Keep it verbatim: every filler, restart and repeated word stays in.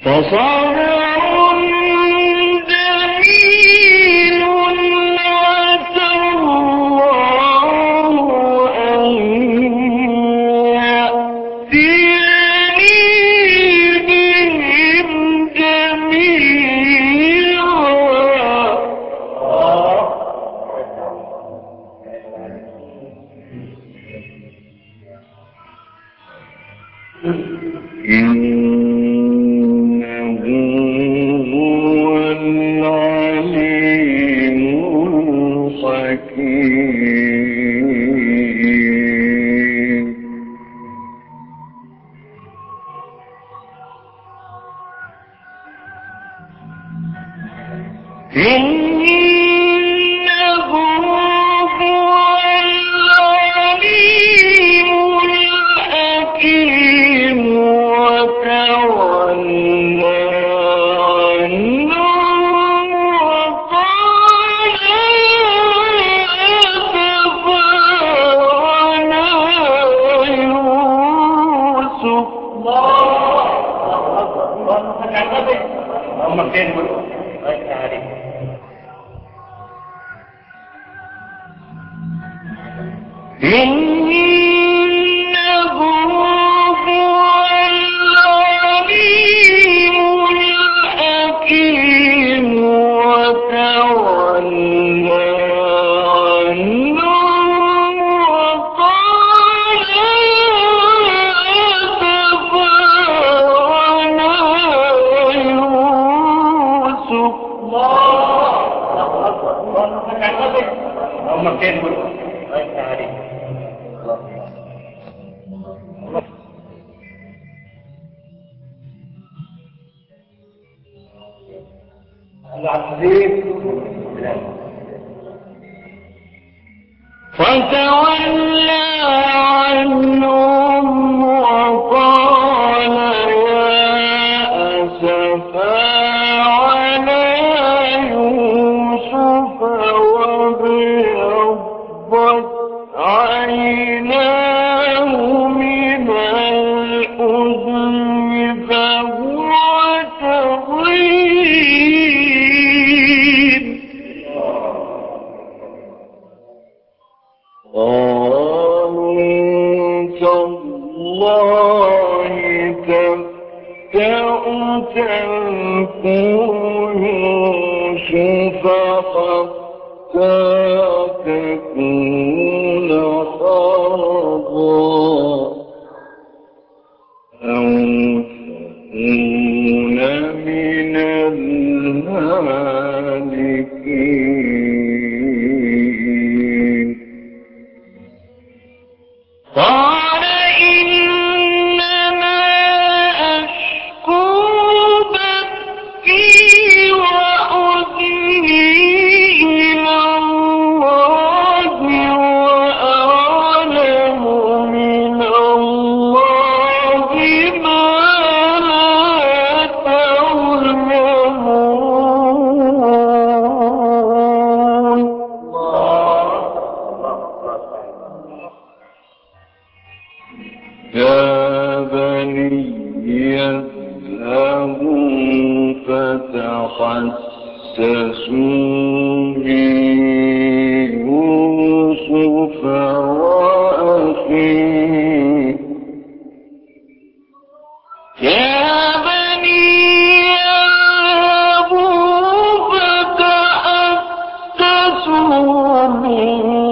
فصبر جميل عسى الله أن يأتيني بهم جميعا. إنه هو العليم الحكيم. إنه هو العليم الحكيم. وتولى عنهم وقال أسفا على يوسف. اللهم خير إنه هو العليم الحكيم. وتولى عنهم وقال أسفا على يوسف. اللهم خير فتولى عنهم وقال يا أسفا على يوسف وابيضت عيناه من الحزن فهو كظيم. قالوا تالله تفتأ تذكر يوسف حتى تكون حرضا أو تكون من الهالكين. قال إنما أشكو بثي وحزني إلى الله وأعلم من الله ما لا تعلمون. يا بني اذهبوا فتحسسوا من يوسف وأخيه. يا بني اذهبوا فتحسسوا من